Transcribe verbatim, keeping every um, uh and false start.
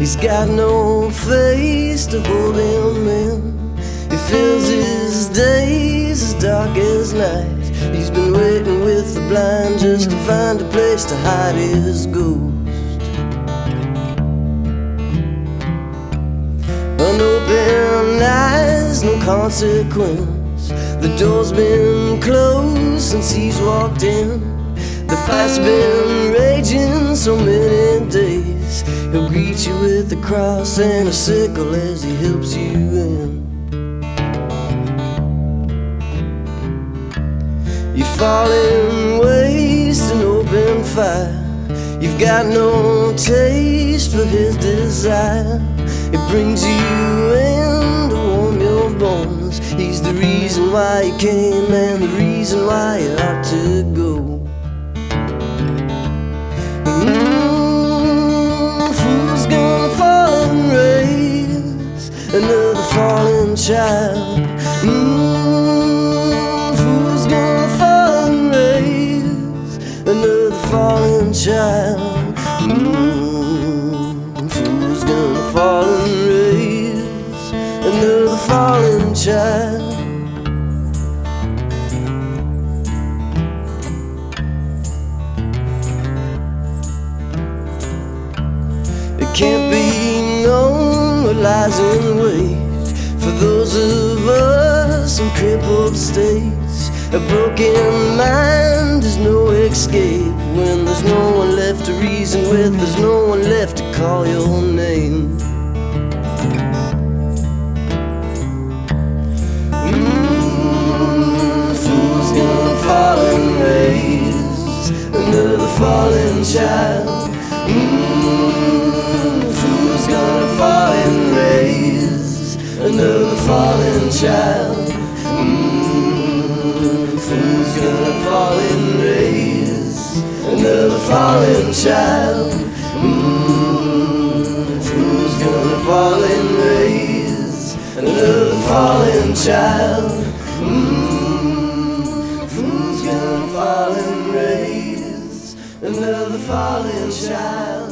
He's got no face to hold him in. He fills his days as dark as night. He's been waiting with the blind just to find a place to hide his ghost. Unopened eyes, no consequence. The door's been closed since he's walked in. The fight's been raging so many days. He'll greet you with a cross and a sickle as he helps you in. You fall in waste and open fire. You've got no taste for his desire. It brings you in to warm your bones. He's the reason why you came and the reason why you ought to go. Mm, fool's gonna fall and raise another fallen child. Mm, fool's gonna fall and raise another fallen child. Mm, fool's gonna fall and raise another fallen child. It can't be known what lies in wait for those of us in crippled states. A broken mind is no escape when there's no one left to reason with. There's no one left to call your name. Mm, fool's gonna fall and raise another fallen child. Mm, fool's gonna fall and raise another fallen child. Mm, fool's gonna fall and raise another fallen child. Mm, fool's gonna fall and raise another fallen child. Mm, fool's gonna fall and raise another fallen child.